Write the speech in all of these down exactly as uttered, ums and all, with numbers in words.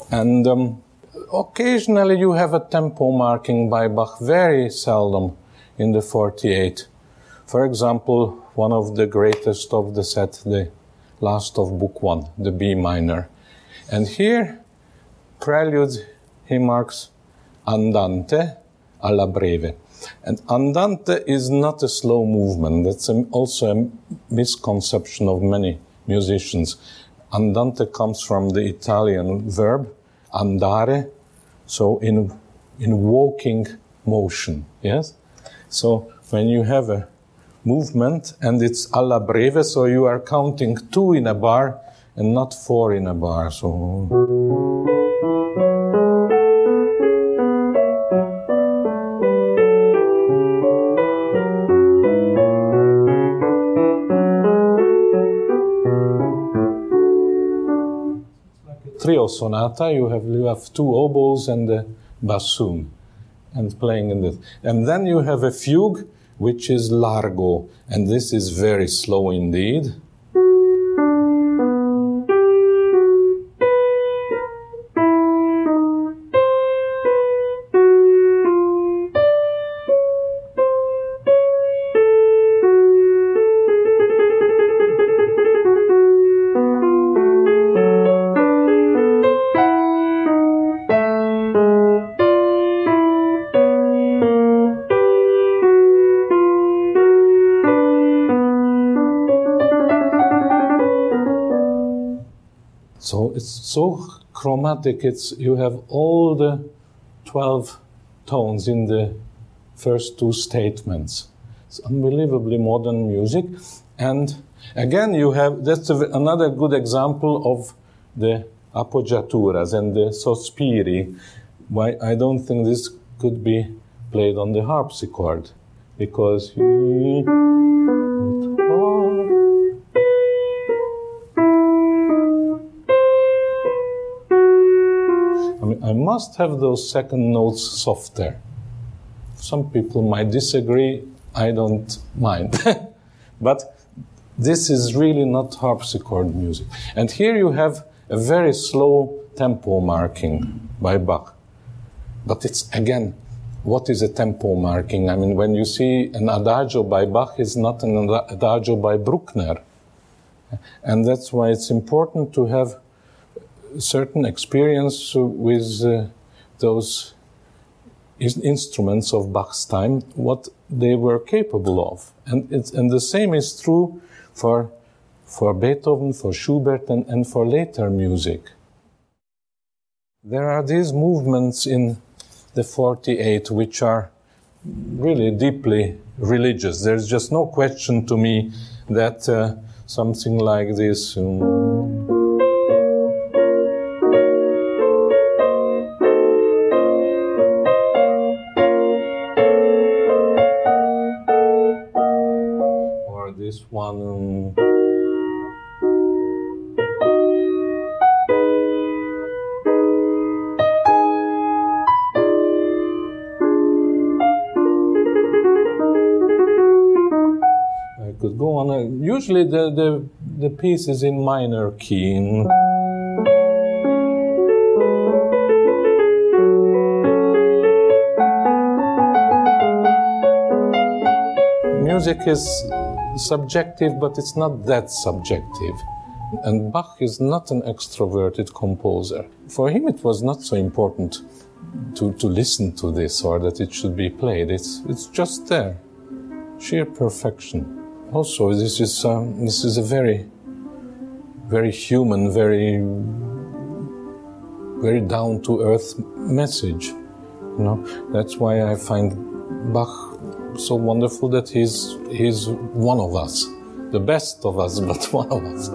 And um, occasionally you have a tempo marking by Bach, very seldom in the forty-eight. For example, one of the greatest of the set, the last of Book One, the B minor. And here, prelude, he marks andante alla breve. And andante is not a slow movement. That's a, also a misconception of many musicians. Andante comes from the Italian verb andare, so in in walking motion, yes? So when you have a movement and it's alla breve, so you are counting two in a bar and not four in a bar. So trio sonata, you have you have two oboes and a bassoon, and playing in this. And then you have a fugue, which is largo, and this is very slow indeed. So it's so chromatic, it's, you have all the twelve tones in the first two statements. It's unbelievably modern music. And again, you have, that's a, another good example of the appoggiaturas and the sospiri. Why I don't think this could be played on the harpsichord, because he, I must have those second notes softer. Some people might disagree, I don't mind. But this is really not harpsichord music. And here you have a very slow tempo marking by Bach. But it's, again, what is a tempo marking? I mean, when you see an adagio by Bach, it's not an adagio by Bruckner. And that's why it's important to have certain experience with uh, those instruments of Bach's time, what they were capable of. And it's, and the same is true for, for Beethoven, for Schubert, and, and for later music. There are these movements in the forty-eight which are really deeply religious. There's just no question to me that uh, something like this... Um, This one. I could go on. Usually the, the, the piece is in minor key. Music is subjective, but it's not that subjective. And Bach is not an extroverted composer. For him, it was not so important to, to listen to this or that it should be played. It's, it's just there. Sheer perfection. Also, this is, um, this is a very, very human, very, very down-to-earth message. You know, that's why I find Bach so wonderful, that he's, he's one of us. The best of us, but one of us.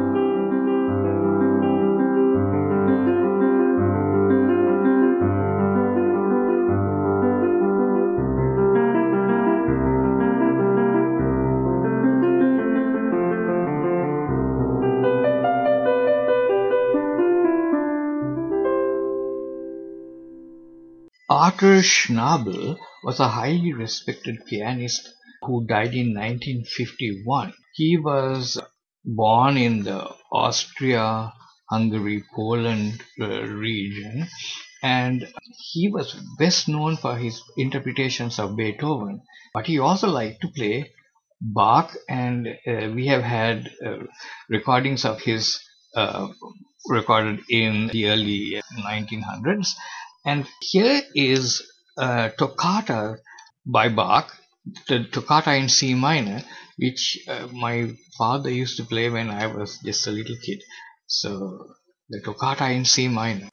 Arthur Schnabel was a highly respected pianist who died in nineteen fifty-one. He was born in the Austria Hungary, Poland uh, region. And he was best known for his interpretations of Beethoven, but he also liked to play Bach, and uh, we have had uh, recordings of his uh, recorded in the early nineteen hundreds. And here is a toccata by Bach, the toccata in C minor, which uh, my father used to play when I was just a little kid. So the toccata in C minor.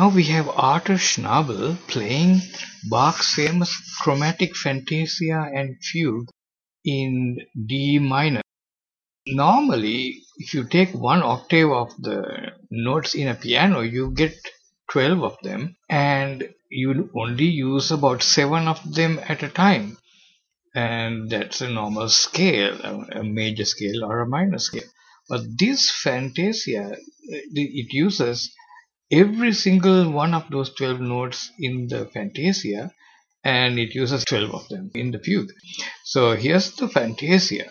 now we have Arthur Schnabel playing Bach's famous chromatic fantasia and fugue in D minor. Normally, if you take one octave of the notes in a piano, you get twelve of them, and you only use about seven of them at a time. And that's a normal scale, a major scale or a minor scale. But this fantasia, it uses every single one of those twelve notes in the fantasia, and it uses twelve of them in the fugue. So here's the fantasia.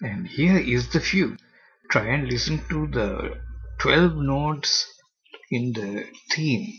And here is the fugue. Try and listen to the twelve notes in the theme.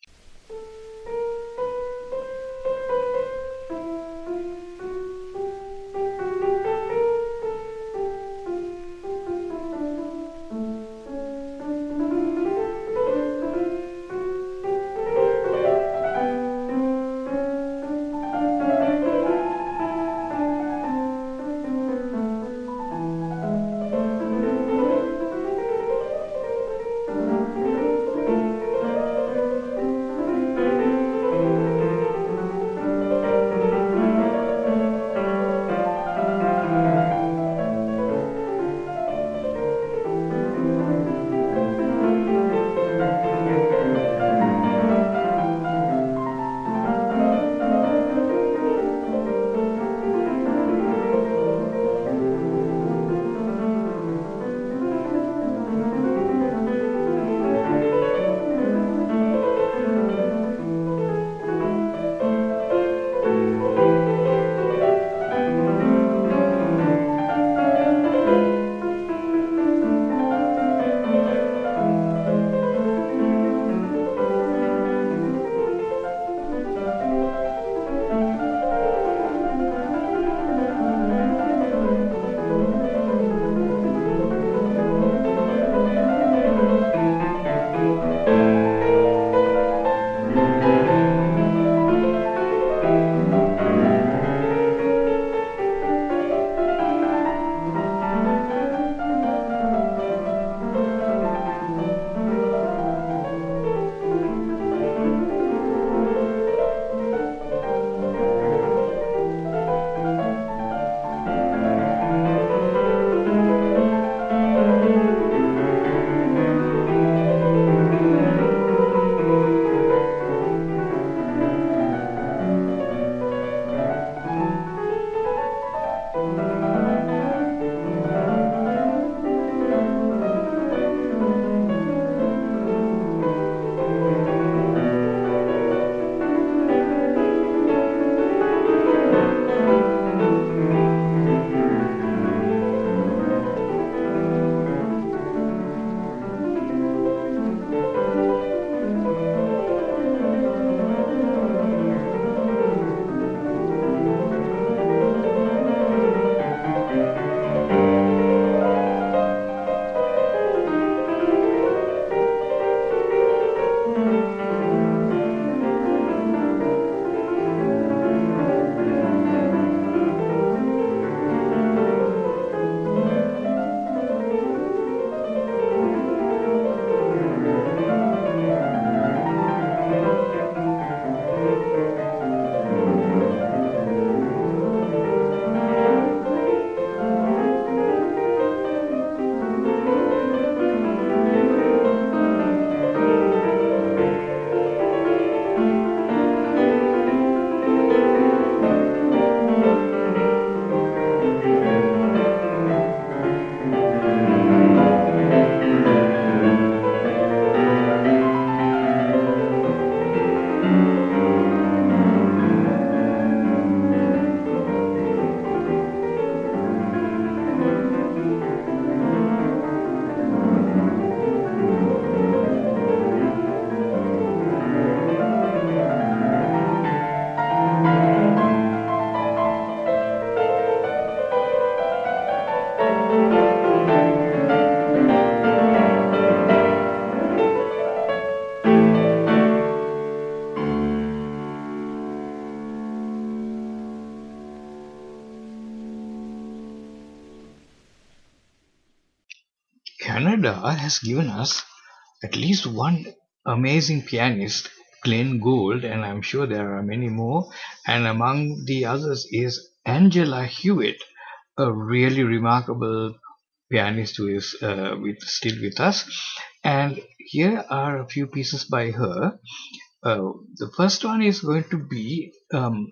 Canada has given us at least one amazing pianist, Glenn Gould, and I'm sure there are many more. And among the others is Angela Hewitt, a really remarkable pianist who is uh, with, still with us. And here are a few pieces by her. Uh, the first one is going to be um,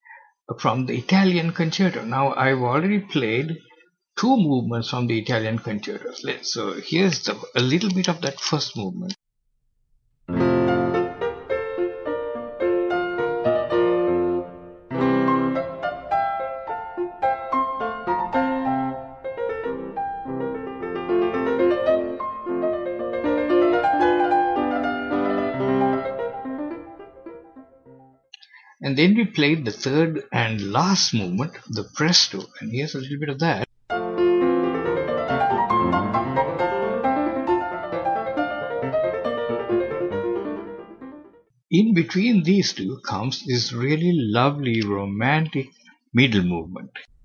from the Italian Concerto. Now, I've already played two movements from the Italian concertos. So here's the, a little bit of that first movement. then we played the third and last movement, the Presto, and here's a little bit of that. In between these two comes this really lovely romantic middle movement.